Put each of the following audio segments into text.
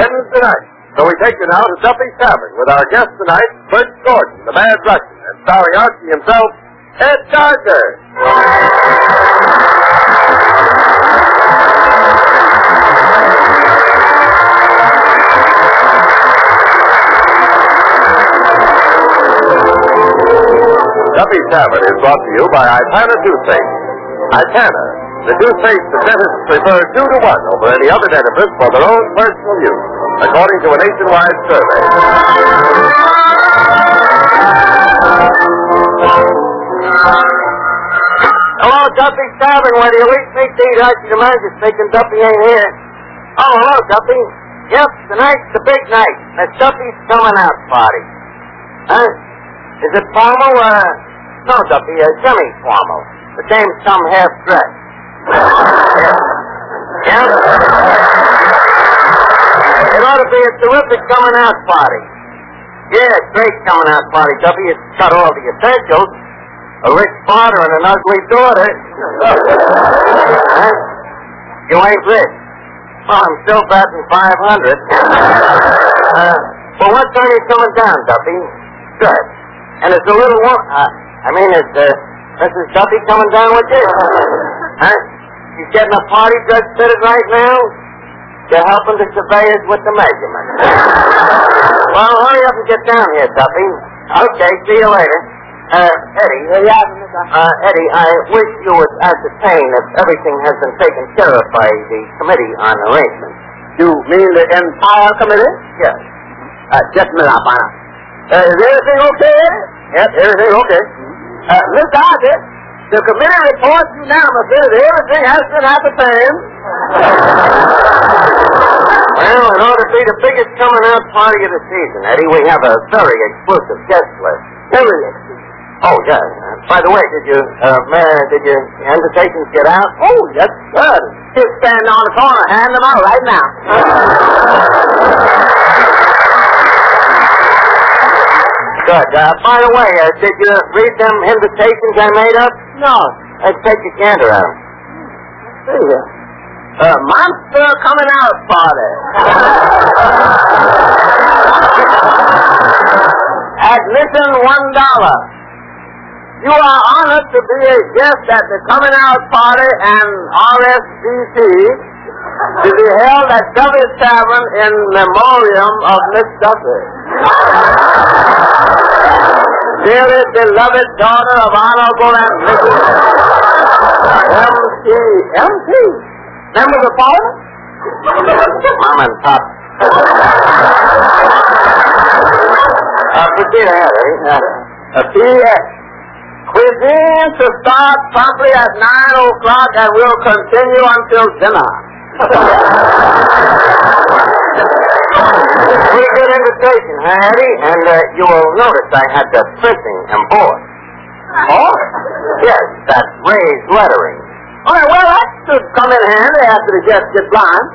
Wednesday night. So we take you now to Duffy's Tavern with our guest tonight, Bert Gordon, the Mad Russian, and starring Archie himself, Ed Gardner. Duffy's Tavern is brought to you by Itana Toothpaste. Itana, the toothpaste that dentists prefer 2 to 1 over any other dentifrice for their own personal use, according to a nationwide survey. Hello, Duffy's Tavern. Where do you eat me to eat? Archie the manager's thinking Duffy ain't here. Oh, hello, Duffy. Yep, tonight's the big night. Miss Duffy's coming out party. Huh? Is it formal? No, Duffy, semi-formal. The dame's some half-dressed. Yeah? It ought to be a terrific coming-out party. Yeah, great coming-out party, Duffy. It's got all the essentials. A rich father and an ugly daughter. Huh? You ain't rich. Well, I'm still batting 500. Well, what time are you coming down, Duffy? Good. And it's a little one. Is Mrs. Duffy coming down with you? Huh? She's getting a party dress fitted right now? You're helping the surveyors with the measurements. Well, hurry up and get down here, Duffy. Okay, see you later. Eddie. Eddie, I wish you would ascertain if everything has been taken care of by the Committee on Arrangements. You mean the entire committee? Yes. Just a minute, I'll find out. Is everything okay? Yes, everything okay. Miss Archie, the committee reports unanimously that everything has been ascertained. Well, it ought to be the biggest coming-out party of the season, Eddie. We have a very exclusive guest list. Very exclusive. Oh, yeah. By the way, did your invitations get out? Oh, yes, sir. Just stand on the corner, hand them out right now. Good. By the way, did you read them invitations I made up? No. Let's take a gander at them. See here. Monster coming out party. Admission $1. You are honored to be a guest at the coming out party and RSVP to be held at Duffy's Tavern in memoriam of Miss Duffy. Dearly beloved daughter of Honorable and Mrs. M.C. Members of Parliament? Mom and Pop. Proceed ahead, Eddie. P.S. Cuisine to start promptly at 9 o'clock and will continue until dinner. Pretty good invitation, huh, Eddie? And you will notice I had the printing embossed. Oh? Yes, that raised lettering. All right, well, that should come in handy after the guests get blind.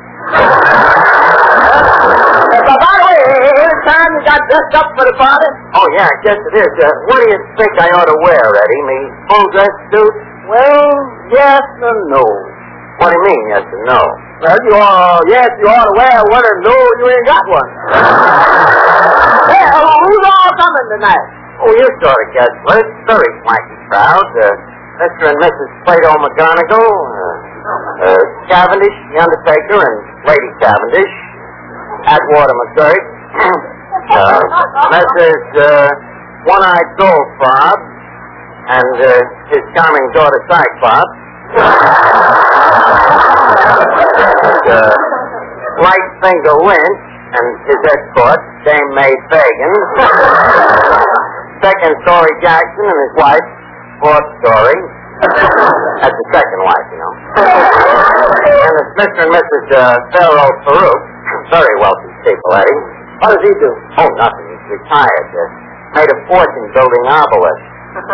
But by the way, any time you got dressed up for the party? Oh, yeah, I guess it is. What do you think I ought to wear, Eddie? Me full dress suit? Well, yes and no. What do you mean, yes and no? Well, you ought to wear one, and no, you ain't got one. Hey, who's all coming tonight? Oh, you sort of guessed first. Very swanky crowd. Mr. and Mrs. Plato McGonigal, Cavendish, the Undertaker, and Lady Cavendish, Atwater McGurk, Mrs. One-Eyed Goldfarb, and his charming daughter Cyclops, Lightfinger Lynch, and his escort, Dame May Fagan, Second Story Jackson and his wife, Fourth Story. That's the second wife, you know. And it's Mr. and Mrs. Pharaoh Farouk. Very wealthy people, Eddie. What does he do? Oh, nothing. He's retired. Made a fortune building obelisks.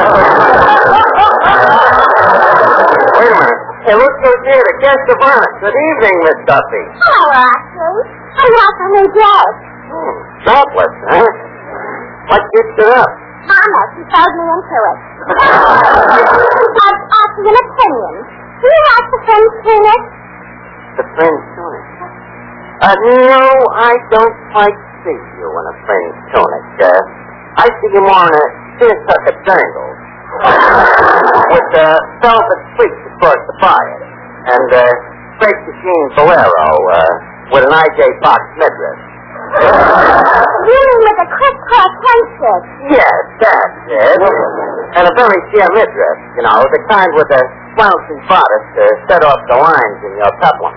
Wait a minute. Hey, look who's here. The guest of honor. Good evening, Miss Duffy. Hello, Archie. I got a new dress. Topless, huh? What gets it up? Mama, she sold me into it. I've asked you an opinion. Do you like the French tunic? The French tunic. No, I don't quite see you in a fringed tunic. I see you more in a seersucker dangle with velvet tweaks across the body and straight machine bolero with an IJ box midriff. You mean with a crisscross waistcoat? Yes, that's it. And a very sheer midriff, you know, the kind with a flouncy bodice to set off the lines in your peplum.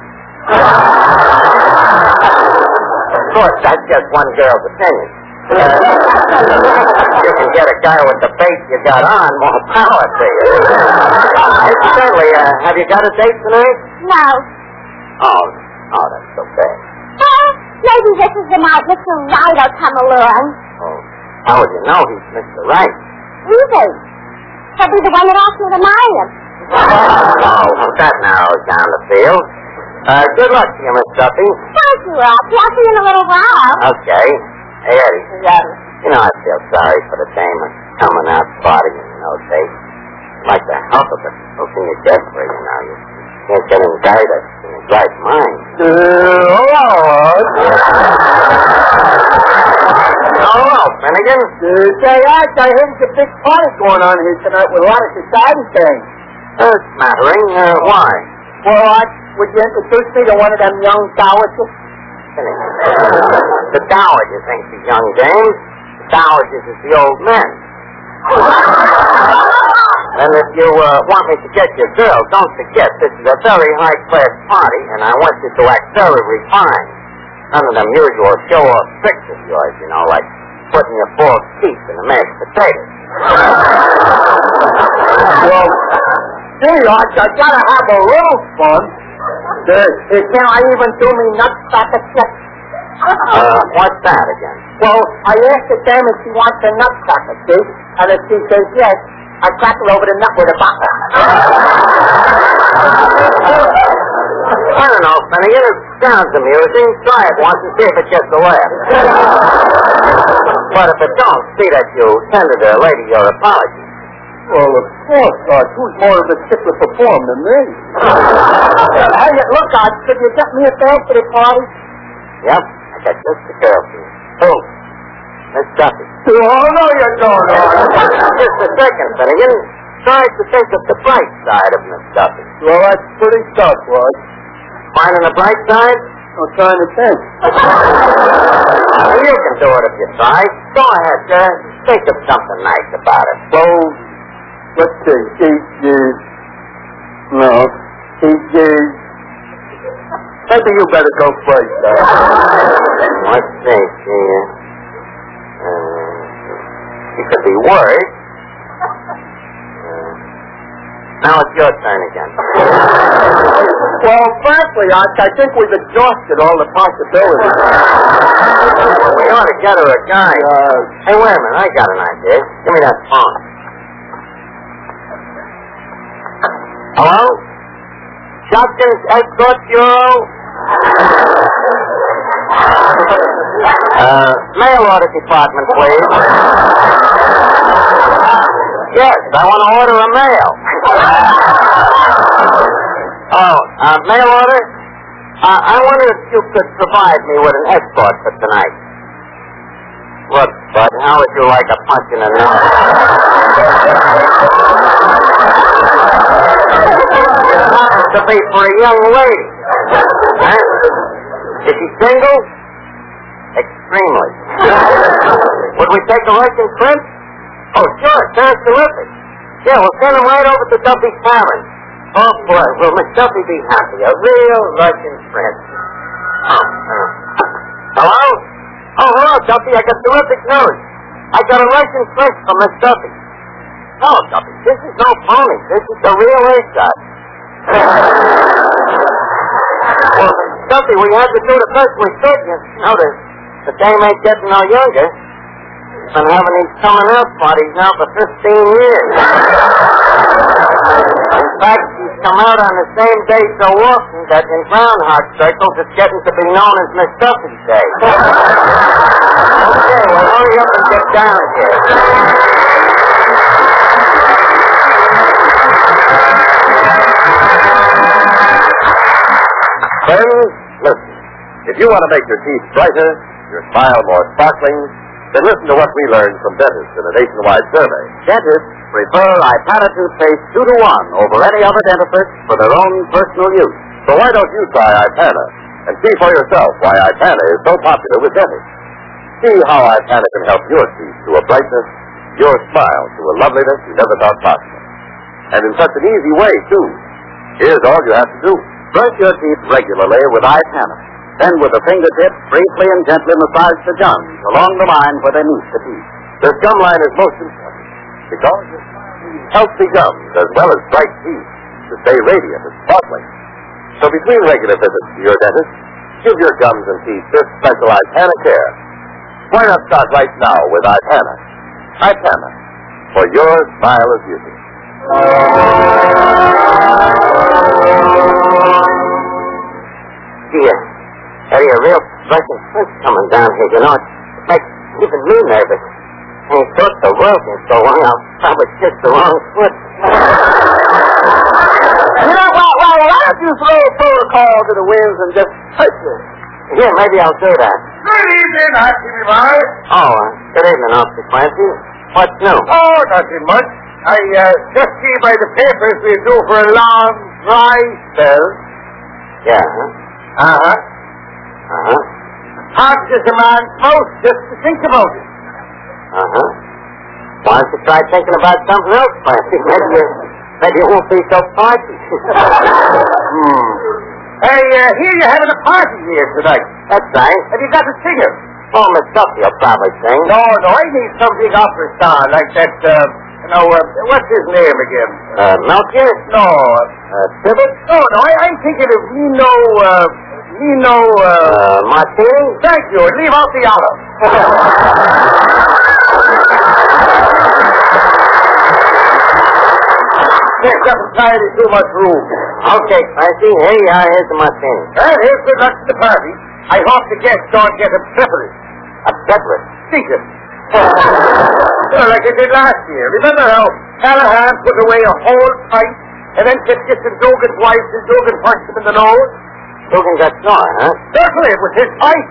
Of course, that's just one girl's opinion. You can get a guy with the face you got on, more power to you. Incidentally, have you got a date tonight? No. Oh, that's so bad. Well, maybe this is the night Mr. Wright will come along. Oh, how would you know he's Mr. Right? Easy. He'll be the one that asked me to marry him. Oh, that narrows down the field. Good luck to you, Miss Duffy. Thank you, Archie. I'll see you in a little while. Okay. Hey, Eddie. You know, I feel sorry for the dame that's coming out partying in those days. I'd like to help her, but how can you get for her, you know? You can't get indicted in his right mind. Hello, Finnegan. Say, Arch, I heard there's a big party going on here tonight with a lot of society things. Smattering. Why? Well, Arch, would you introduce me to one of them young dowagers? Finnegan. The dowagers ain't the young dames. The dowagers is the old men. And if you want me to get your girl, don't forget, this is a very high-class party, and I want you to act very refined. None of them usual show-off tricks of yours, you know, like putting your false teeth in a mashed potato. Well, gee, Arch, I gotta have a little fun. Can I even do me nutcracker trick? What's that again? Well, I asked the dame if she wants a nutcracker, see? And if she says yes, I crack her over the nut with a bottle. I don't know, Finnegan. It sounds amusing. Try it once and see if it gets a laugh. But if it don't, see that you tender the lady your apology. Well, of course, Arch. Who's more of a stickler for form than me? Hey, look, Arch, could you get me a bag for the party? Yep, I got just the girl for you. Who? Miss Duffy. Oh, no, you don't, Arch. Just a second, Finnegan. Try to think of the bright side of Miss Duffy. Well, that's pretty tough, Arch. Finding the bright side? I'm trying to think. You can do it if you try. Go ahead, think of something nice about it. So, let's see. Maybe you better go first, Let's see. She could be worried. Now it's your turn again. Well, frankly, Arch, I think we've exhausted all the possibilities. We ought to get her a guy. Hey, wait a minute. I got an idea. Give me that phone. Hello? Shopkins Escort Bureau? Mail order department, please. Yes, I want to order a mail. Mail order? I wonder if you could provide me with an escort for tonight. Look, Bud, how would you like a punch in the nose? It happens to be for a young lady. Huh? Is she single? Extremely. Would we take a Russian prince? Oh, sure. Sounds terrific. Yeah, we'll send him right over to Duffy's parents. Oh, boy. Will Miss Duffy be happy? A real Russian prince. Hello? Oh, hello, Duffy. I got terrific news. I got a Russian prince from Miss Duffy. No, Duffy, this is no phony. This is the real A-shot. Well, Duffy, we had to do the best we could. You know, the dame ain't getting no younger. She's been having these coming-out parties now for 15 years. In fact, she's come out on the same day so often that in groundhog circles it's getting to be known as Miss Duffy's Day. Okay, well, hurry up and get down here. Friends, listen. If you want to make your teeth brighter, your smile more sparkling, then listen to what we learned from dentists in a nationwide survey. Dentists prefer Ipana toothpaste 2 to 1 over any other dentifrice for their own personal use. So why don't you try Ipana and see for yourself why Ipana is so popular with dentists? See how Ipana can help your teeth to a brightness, your smile to a loveliness you never thought possible. And in such an easy way, too. Here's all you have to do. Brush your teeth regularly with Ipana. Then with a fingertip, briefly and gently massage the gums along the line where they meet the teeth. This gum line is most important because your smile needs healthy gums as well as bright teeth to stay radiant and sparkling. So between regular visits to your dentist, give your gums and teeth this special Ipana care. Why not start right now with Ipana? Ipana, for your smile of beauty. Gee, Eddie, a real Russian prince coming down here, you know. It makes even me nervous. I ain't thought the world in so long, I'll probably kiss the wrong foot. You know, why don't you throw a protocol to the winds and just touch it? Yeah, maybe I'll do that. Good evening, Happy Boy. Oh, good evening, Officer Clancy. What's new? Oh, nothing much. I just see by the papers we do for a long, dry spell. Yeah, Uh-huh. Uh-huh. Hot as a man's mouth just to think about it. Uh-huh. Why don't you try thinking about something else, Clancy? Maybe you won't be so party. Hey, here you're having a party here tonight. That's right. Have you got a singer? Oh, Miss Duffy will probably sing. No, I need some big opera star like that, what's his name again? Melchior? No, Tibbet? no, I'm thinking of Nino, Martini? thank you, leave out the olive. There's up entirely too much room. Okay, Clancy, here you are. Here's the Martini. Well, here's good luck to the party. I hope the guests don't get obstreperous. Obstreperous? Secret. Like I did last year. Remember how Callahan put away a whole pint and then kept kissing Dugan's wife and Dugan punched him in the nose? Dugan got sore, huh? Certainly, it was his pint.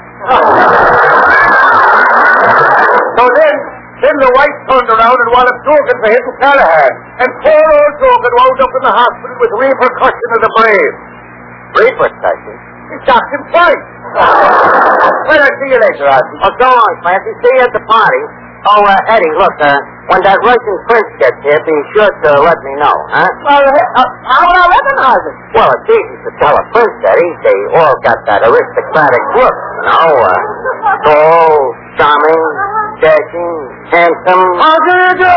So then the wife turned around and wanted Dugan for him to Callahan. And poor old Dugan wound up in the hospital with repercussion of the brain. Repercussion? He shot him twice. Well, I'll see you later, Archie. Oh, so long, Clancy. See you at the party. Oh, Eddie, look, when that Russian prince gets here, be sure to let me know, huh? Well, how would I recognize him? Well, it's easy to tell a prince, Eddie. They all got that aristocratic look, you know. Tall, charming, dashing, handsome. How do you do?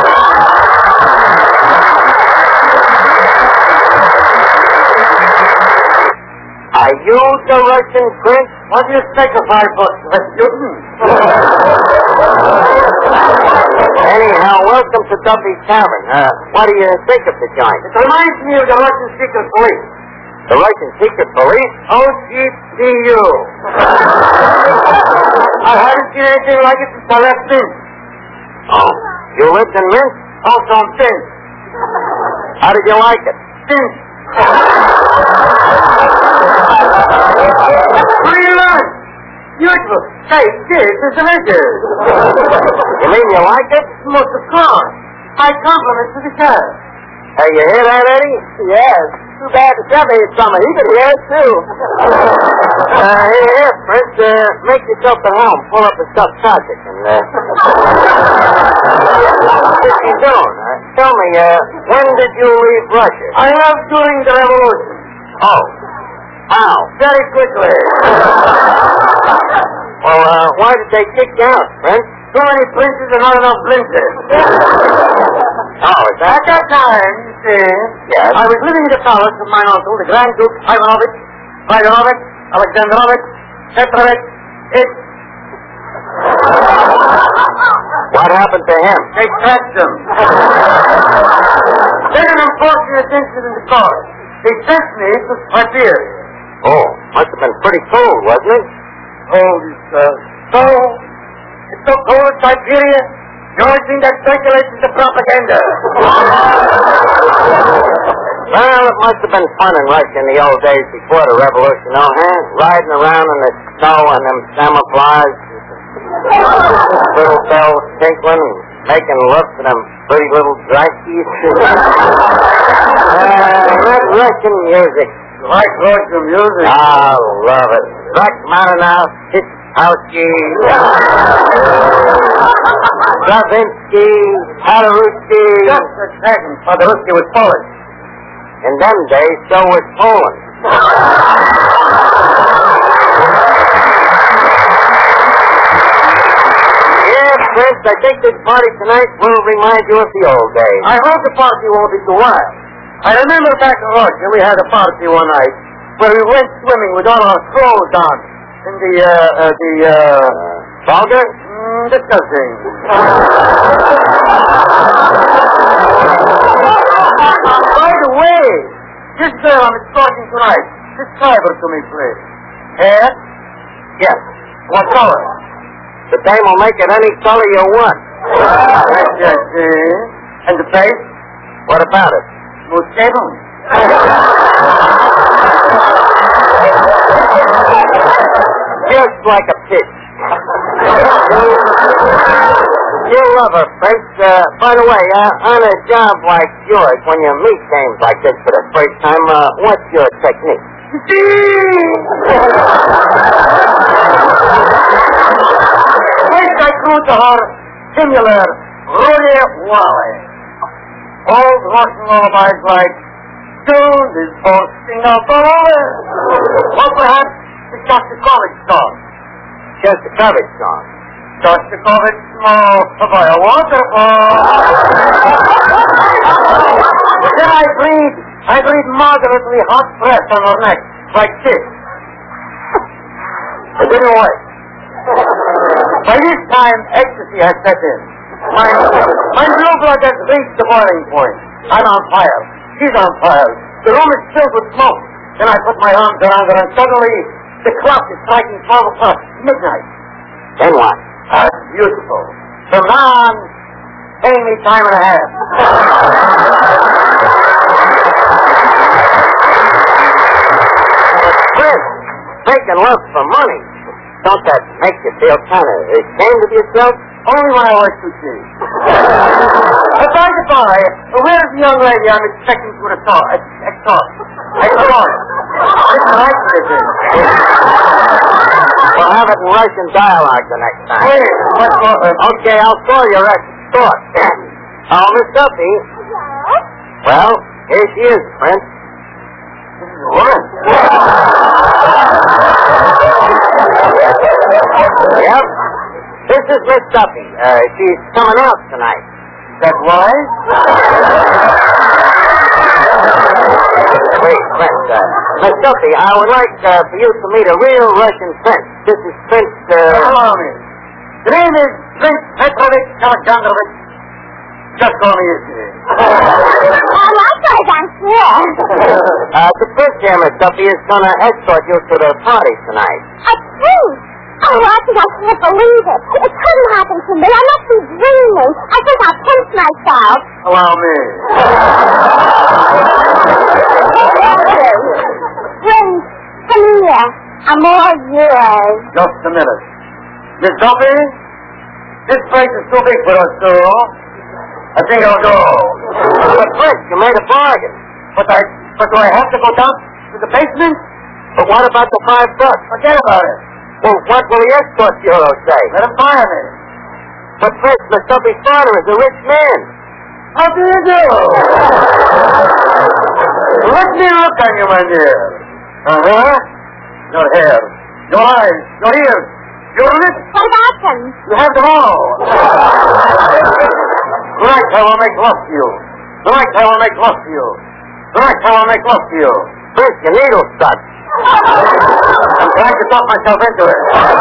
Are you the Russian prince? What do you signify, Rasputin? Anyhow, welcome to Duffy's Tavern. What do you think of the joint? It reminds me of the Russian secret police. The Russian secret police? OGPU. I haven't seen anything like it since I left Minsk. Oh, you lived in Minsk? Also in Finsk. How did you like it? Finsk. Pretty nice. Beautiful. Say, this is delicious. You mean you like it? Most of course. My compliments to the sheriff. Hey, you hear that, Eddie? Yes. Too bad the sheriff ain't summer. He could hear it, too. Here, Prince, make yourself at home. Pull up a stuffed sausage and, what you doing? Tell me, when did you leave Russia? I left during the revolution. Oh. How? Very quickly. Well, why did they kick you out, Prince? Too many princes and not enough princes. Oh, is that... At that time, you see, Yes. I was living in the palace of my uncle, the Grand Duke Ivanovich, Alexandrovich, Petrovich. What happened to him? They cracked him. Then an unfortunate incident occurred. They sent me to Siberia. Oh, must have been pretty cold, wasn't it? Cold is so... It's so cold in Siberia. The only thing that circulates is the propaganda. Well, it must have been fun in Russia in the old days before the revolution, huh? Riding around in the snow and them camouflage, little bells tinkling, and making love to them pretty little drysties. That Russian music. Like Russian music? I love it. Rachmaninoff, Tchaikovsky, Stravinsky, Paderewski. Just a second. Paderewski was Polish. In them days, so was Poland. Yeah, Prince, I think this party tonight will remind you of the old days. I hope the party won't be too wild. I remember back in Russia, we had a party one night where we went swimming with all our clothes on in Vulgar? Disgusting. By the way, this girl I'm escorting tonight, describe her to me, please. Hair? Yes. What color? The dame will make it any color you want. Yes, and the face? What about it? Smooth shaven. Just like a pitch. You love her, Prince. By the way, on a job like yours, when you meet dames like this for the first time, what's your technique? First I grew to her similar Rudy Wally. Old Russian lullabies like Soon is bursting up over. Or perhaps the Shostakovich song. Shostakovich song. Shostakovich smoke by a waterfall. Then I breathe moderately hot breath on her neck, like this. It didn't work. By this time, ecstasy has set in. My blue blood has reached the boiling point. I'm on fire. She's on fire. The room is filled with smoke. Then I put my arms around her, and suddenly the clock is striking 12 o'clock, midnight. Then what? That's beautiful. From now on, pay me time and a half. Prince, making love for money. Don't that make you feel kind of ashamed of yourself? Only when I was too cheap. By the by, where's the young lady I'm expecting to escort? Listen, I see this is. We'll have it in Russian dialogue the next time. Wait, what's going on? Okay, I'll call you right short. Oh, Miss Duffy. Yes? Well, here she is, Prince. This is a woman. Yep. This is Miss Duffy. She's coming out tonight. That why? Wait, Prince. Miss Duffy, I would like for you to meet a real Russian Prince. This is Prince, Allow me. The name is Prince Petrovich Alexandrovich. Just call me yesterday. Likewise, I'm here. The Prince here, Miss Duffy, is going to escort you to the party tonight. A prince? Oh, Archie, I can't believe it. It couldn't happen to me. I must be dreaming. I think I'll pinch myself. Allow me. Prince, come here. I'm all yours. Just a minute. Miss Duffy, this place is too big for us two. I think I'll go. But Prince, you made a bargain. But do I have to go down to the basement? But what about the $5? Forget about it. Well, what will the escort bureau say? Let him fire me. But Prince, Miss Duffy's father is a rich man. How do you do? Let me look on you, my dear. Uh-huh. Your hair, your eyes, your ears, your lips. What about them? You have them all. Tonight I will make love to you. Tonight I will make love to you. Tonight I will make love to you. Prince, your needle's stuck. I'm trying to talk myself into it.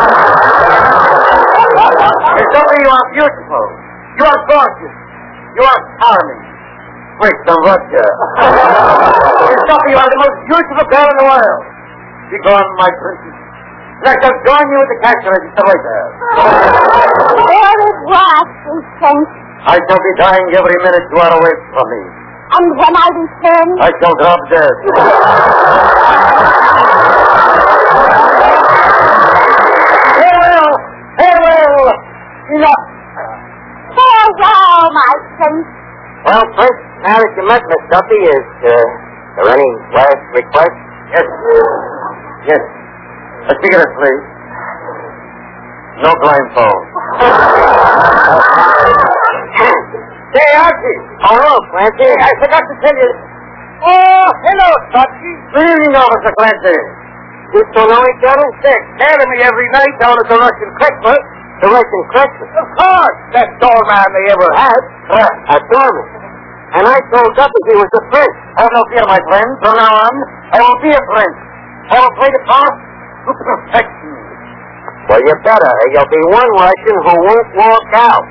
Miss Duffy, you are beautiful. You are gorgeous. You are charming. Wait, some vodka. Miss Duffy, you are the most beautiful girl in the world. Be gone, my princess. And I shall join you at the cash register right there. There is what, sweet prince. I shall be dying every minute you are away from me. And when I return... I shall drop dead. Farewell! Enough! Farewell, my prince. Well, Prince, now that you met Miss Duffy, is there any last request? Yes. Yes. Let's begin it, please. No blindfold. Say, Archie. Oh, hello, Clancy. I forgot to tell you. Oh, hello, Archie. Good evening, Officer Clancy. You two know each other? They're scaring me every night down at the Russian Christmas. The Russian Christmas. Of course. Best doorman they ever had. A doorman. And I told Duffy he was a prince. Have no fear, my friend. From now on, I will be a prince. I will play the part to perfection. Well, you better. You'll be one Russian who won't walk out.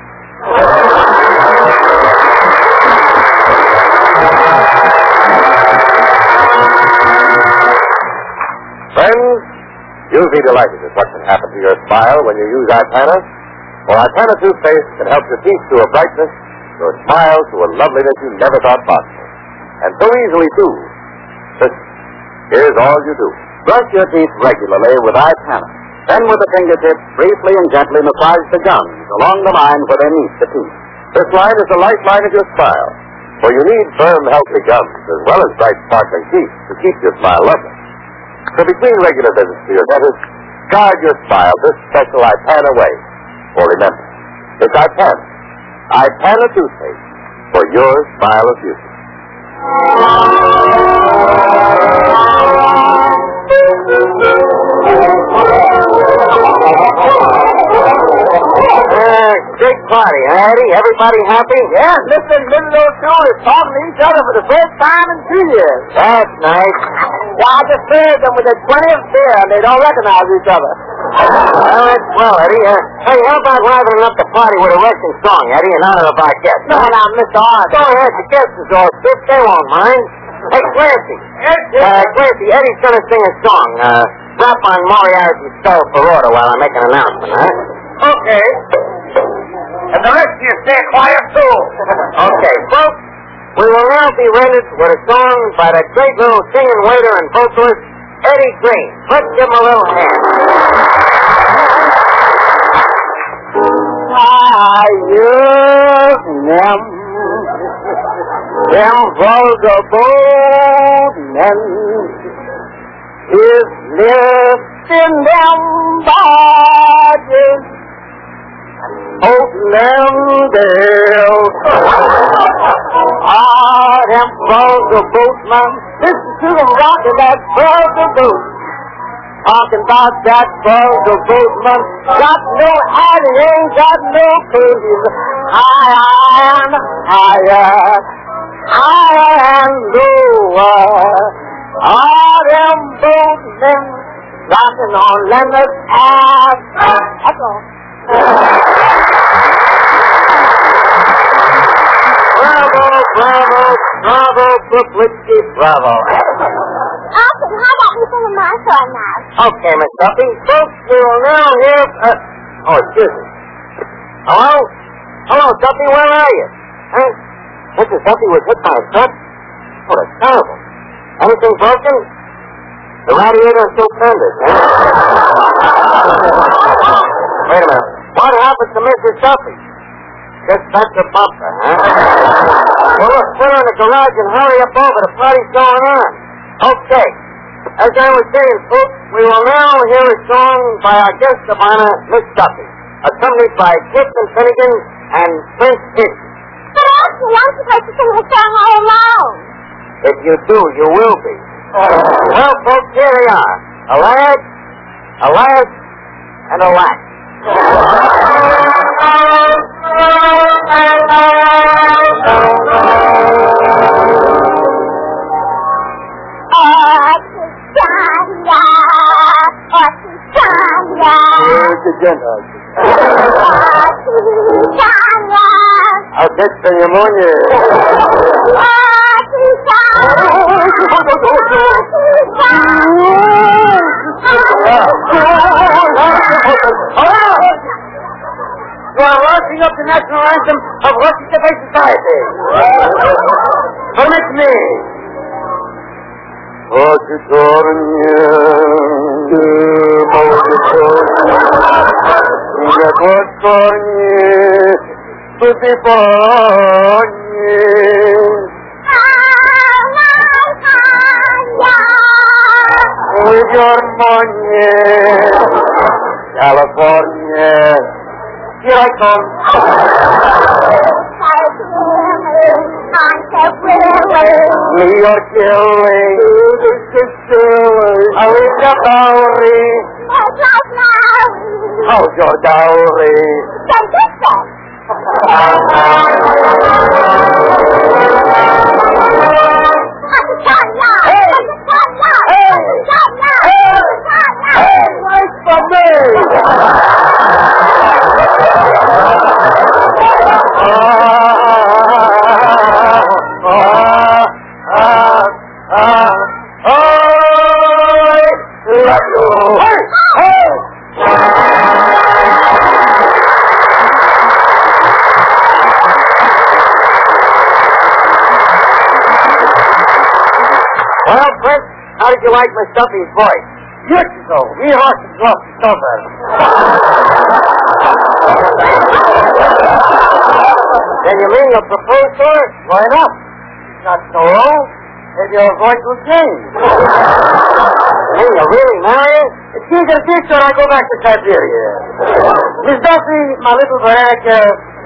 Friends, you'll be delighted at what can happen to your smile when you use Ipana. For Ipana toothpaste can help your teeth to a brightness, your smile to a loveliness you never thought possible. And so easily, too. Listen, here's all you do. Brush your teeth regularly with Ipana. Then with the fingertips, briefly and gently massage the gums along the line where they meet the teeth. This line is the lifeline of your smile. For you need firm, healthy gums as well as bright, sparkling teeth to keep your smile lovely. So between regular visits to your dentist, guard your smile this special Ipana way. For remember, it's Ipana. Ipana toothpaste for your smile of beauty. Big party, huh, Eddie? Everybody happy? Yes, Mr. and Mrs. O'Toole is talking to each other for the first time in 2 years. That's nice. Yeah, I just served them with a 20th beer, and they don't recognize each other. Well, that's well, Eddie. Hey, how about livening up the party with a Russian song, Eddie, in honor of our guests? No, now, Mr. Arthur. Go ahead, the guests is all sick. They won't mind. Hey, Clancy. Clancy, Eddie's going to sing a song. Rap on Moriarty's Spell for order while I make an announcement, huh? Okay. And the rest of you stay quiet, too. Okay, folks, we will now be rendered with a song by the great little singing waiter and vocalist, Eddie Green. Let's give him a little hand. I use them vagabond men is left in them barges. Oaklandale. Them vagabondmen. Listen to them rocking that vagabond. Talking about that vagabondman. Got no hat, he ain't got no clothes. Higher and higher. Higher and lower. All them boatmen rocking on Leonard's ass. That's all. Bravo, bravo, bravo, Bublitsky, bravo. Archie, how about you singing my song now? Okay, Miss Duffy. Folks, we will now hear... excuse me. Hello? Hello, Duffy, where are you? Huh? Mrs. Duffy was hit by a truck? Oh, that's terrible. Anything broken? The radiator is still fended, huh? Wait a minute. What happened to Mrs. Duffy? Just bent the bumper, huh? Well, look, put her in the garage and hurry up over. The party's going on. Okay. As I was saying, folks, we will now hear a song by our guest of honor, Miss Duffy, accompanied by Clifton Finnegan and Prince Hitch. But Archie, I'm supposed to sing the song all alone. If you do, you will be. Well, folks, here they are. A lad, and a lack. I'll get the pneumonia. You are marching up the national anthem of Russian Debate Society. Permit me. California. Here I come. New York killing. How is your dowry? How's your dowry? Wait for me! Well, Prince, how did you like my Stuffy's voice? Beautiful. We ought to drop cover. Then you mean you'll propose to her? Why not? Not so old. Maybe your voice will change. You mean you'll really marry her? If she get a picture, I'll go back to Siberia. Miss Duffy, my little Veronica,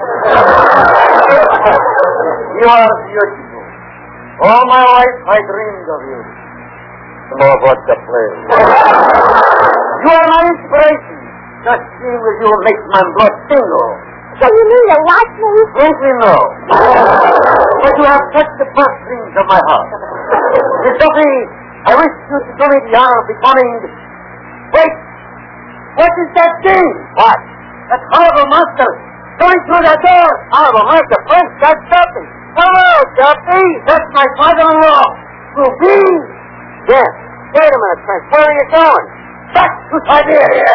you are beautiful. All my life I dreamed of you. More vodka, please. You are my inspiration. Just seeing with you makes my blood tingle. So you mean you like me? Frankly, no. But you have touched the purse strings of my heart. Miss Duffy, I wish you to do me the honor of becoming... Wait! What is that thing? What? That horrible monster going through that door. Horrible monster? Prince, that's Duffy. Hello, Duffy. That's my father-in-law. Rubin. Yes. Wait a minute, Prince. Where are you going? Back to Siberia.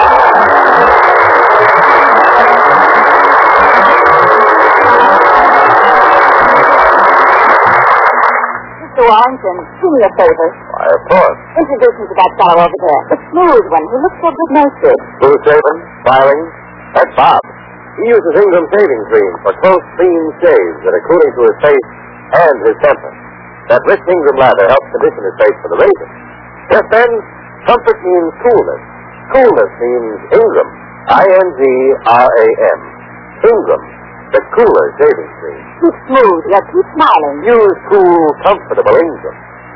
Mr. Warrington, do me a favor. Why, of course. Introduce me to that fellow over there. The smooth one. He looks so good-natured. Smooth shaven, smiling. That's Bob. He uses Ingram shaving cream for close, clean shaves that are cooling to his face and his temper. That rich Ingram lather helps condition his face for the razor. Just then, comfort means coolness. Coolness means Ingram. I-N-G-R-A-M. Ingram, the cooler shaving cream. Keep smooth. Yeah, keep smiling. Use cool, comfortable Ingram.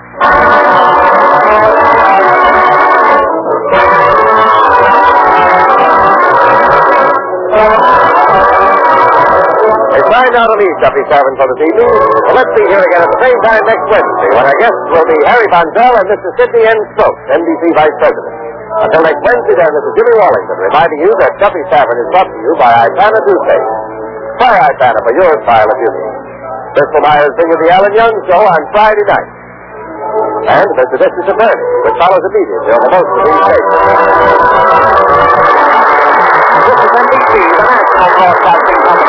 It's time now to leave Duffy Savin for this evening. Well, let's be here again at the same time next Wednesday when our guests will be Harry Bondell and Mr. Sidney N. Stokes, NBC Vice President. Until next Wednesday, then, this is Jimmy Wallington reminding you that Duffy Savin is brought to you by Ipana Toothpaste. Try Ipana for your style of beauty. Bristol Myers brings the Alan Young Show on Friday night. And there's the Justice of Murder, which follows immediately on the most of these stations. This is NBC, the National Broadcasting Company.